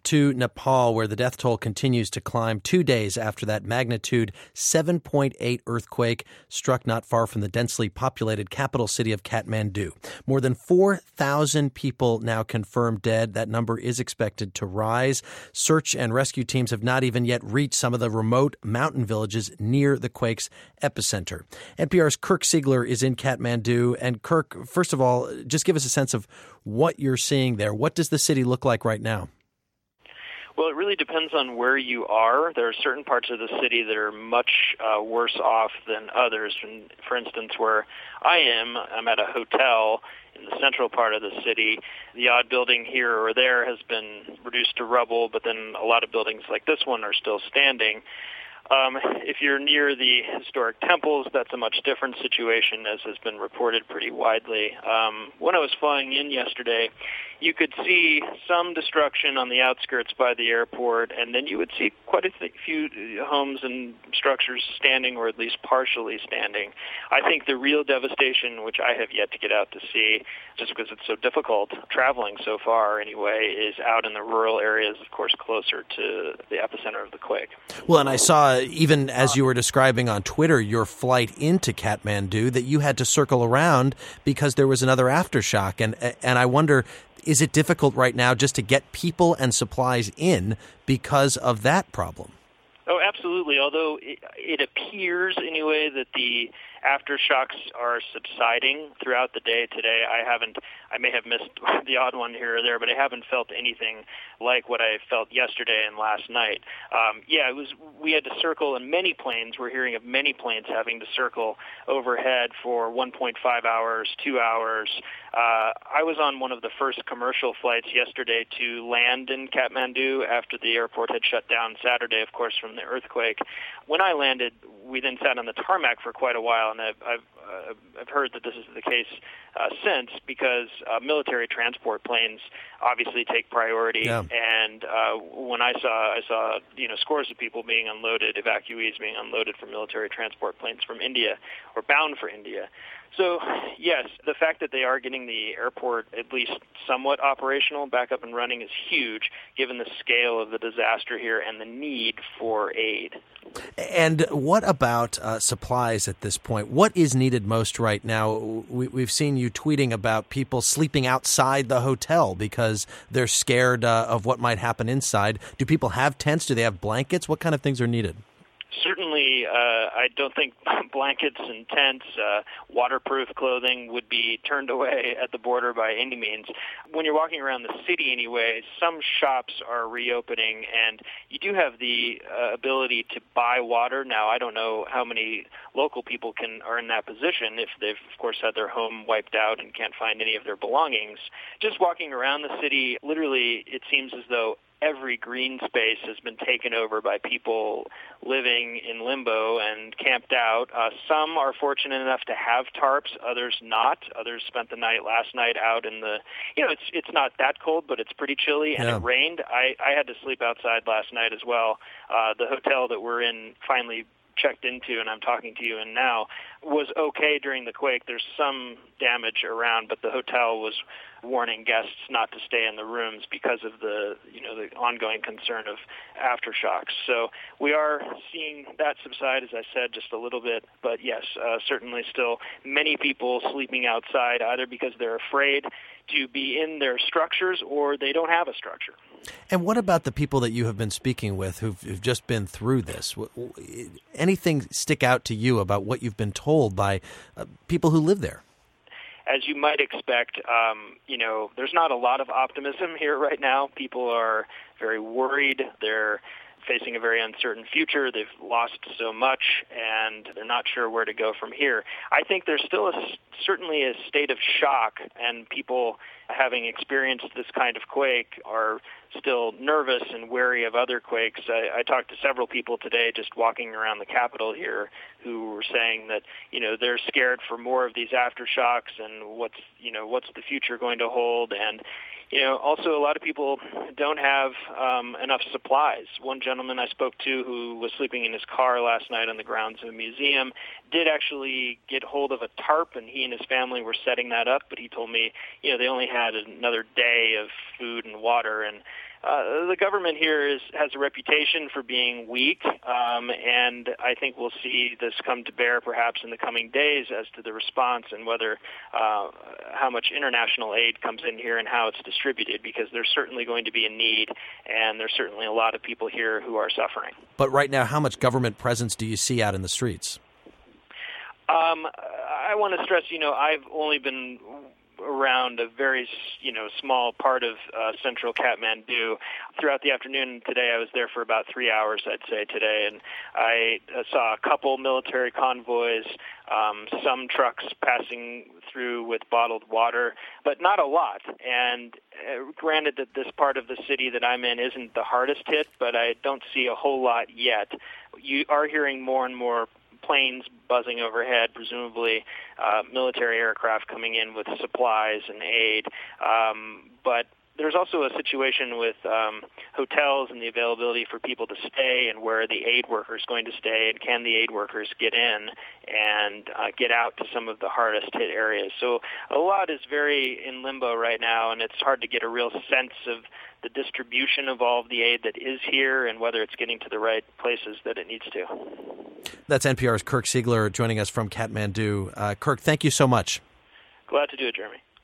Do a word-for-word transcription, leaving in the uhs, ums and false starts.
to Nepal, where the death toll continues to climb two days after that magnitude seven point eight earthquake struck not far from the densely populated capital city of Kathmandu. More than four thousand people now confirmed dead. That number is expected to rise. Search and rescue teams have not even yet reached some of the remote mountain villages near the quake's epicenter. N P R's Kirk Siegler is in Kathmandu. And Kirk, first of all, just give us a sense of what you're seeing there. What does the city look like right now? Well, it really depends on where you are. There are certain parts of the city that are much uh, worse off than others. And for instance, where I am, I'm at a hotel in the central part of the city. The odd building here or there has been reduced to rubble, but then a lot of buildings like this one are still standing. Um, if you're near the historic temples, that's a much different situation, as has been reported pretty widely. Um, when I was flying in yesterday, you could see some destruction on the outskirts by the airport, and then you would see quite a th- few homes and structures standing, or at least partially standing. I think the real devastation, which I have yet to get out to see, just because it's so difficult traveling so far anyway, is out in the rural areas, of course, closer to the epicenter of the quake. Well, and I saw, even as you were describing on Twitter, your flight into Kathmandu, that you had to circle around because there was another aftershock. And and I wonder, is it difficult right now just to get people and supplies in because of that problem? Oh, absolutely. Although it, it appears anyway that the aftershocks are subsiding throughout the day today. I haven't, I may have missed the odd one here or there, but I haven't felt anything like what I felt yesterday and last night. Um, yeah, it was, we had to circle, and many planes, we're hearing of many planes having to circle overhead for one point five hours, two hours. Uh, I was on one of the first commercial flights yesterday to land in Kathmandu after the airport had shut down Saturday, of course, from the earthquake. When I landed, we then sat on the tarmac for quite a while, and I've, I've, uh, I've heard that this is the case uh, since, because uh, military transport planes obviously take priority. Yeah. And uh, when I saw, I saw you know scores of people being unloaded, evacuees being unloaded from military transport planes from India or bound for India. So, yes, the fact that they are getting the airport at least somewhat operational, back up and running, is huge, given the scale of the disaster here and the need for aid. And what about uh, supplies at this point? What is needed most right now? We, we've seen you tweeting about people sleeping outside the hotel because they're scared uh, of what might happen inside. Do people have tents? Do they have blankets? What kind of things are needed? Certainly, uh, I don't think blankets and tents, uh, waterproof clothing would be turned away at the border by any means. When you're walking around the city anyway, some shops are reopening, and you do have the uh, ability to buy water. Now, I don't know how many local people can are in that position if they've, of course, had their home wiped out and can't find any of their belongings. Just walking around the city, literally, it seems as though every green space has been taken over by people living in limbo and camped out. Uh, some are fortunate enough to have tarps, others not. Others spent the night last night out in the, you know, it's it's not that cold, but it's pretty chilly, and yeah. It rained. I, I had to sleep outside last night as well. Uh, the hotel that we're in finally checked into, and I'm talking to you in now, was okay during the quake. There's some damage around, but the hotel was warning guests not to stay in the rooms because of the, you know, the ongoing concern of aftershocks. So we are seeing that subside, as I said, just a little bit. But yes, uh, certainly still many people sleeping outside, either because they're afraid to be in their structures or they don't have a structure. And what about the people that you have been speaking with who've, who've just been through this? Anything stick out to you about what you've been told by uh, people who live there? As you might expect, um, you know, there's not a lot of optimism here right now. People are very worried. They're facing a very uncertain future. They've lost so much, and they're not sure where to go from here. I think there's still a, certainly a state of shock, and people having experienced this kind of quake are still nervous and wary of other quakes. I, I talked to several people today just walking around the Capitol here who were saying that, you know, they're scared for more of these aftershocks and what's, you know, what's the future going to hold. And, you know, also a lot of people don't have um, enough supplies. One gentleman I spoke to who was sleeping in his car last night on the grounds of a museum did actually get hold of a tarp, and he and his family were setting that up, but he told me, you know, they only had another day of food and water, and Uh, the government here is has a reputation for being weak, um, and I think we'll see this come to bear perhaps in the coming days as to the response and whether uh, how much international aid comes in here and how it's distributed, because there's certainly going to be a need, and there's certainly a lot of people here who are suffering. But right now, how much government presence do you see out in the streets? Um, I want to stress, you know, I've only been around a very, you know, small part of uh, central Kathmandu. Throughout the afternoon today, I was there for about three hours, I'd say, today, and I uh, saw a couple military convoys, um, some trucks passing through with bottled water, but not a lot. And uh, granted that this part of the city that I'm in isn't the hardest hit, but I don't see a whole lot yet. You are hearing more and more planes buzzing overhead, presumably uh, military aircraft coming in with supplies and aid. Um, but there's also a situation with um, hotels and the availability for people to stay, and where the aid workers going to stay, and can the aid workers get in and uh, get out to some of the hardest hit areas. So a lot is very in limbo right now, and it's hard to get a real sense of the distribution of all of the aid that is here and whether it's getting to the right places that it needs to. That's N P R's Kirk Siegler joining us from Kathmandu. Uh, Kirk, thank you so much. Glad to do it, Jeremy.